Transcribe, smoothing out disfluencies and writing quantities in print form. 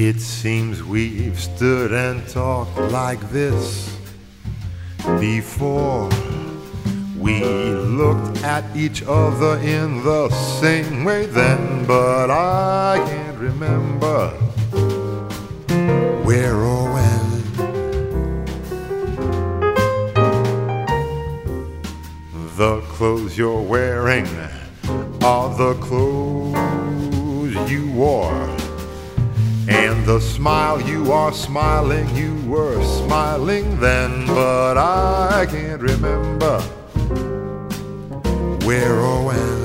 It seems we've stood and talked like this before. We looked at each other in the same way then, but I can't remember where or when. The clothes you're wearing are the clothes you wore, and the smile you are smiling, you were smiling then, but I can't remember where or when.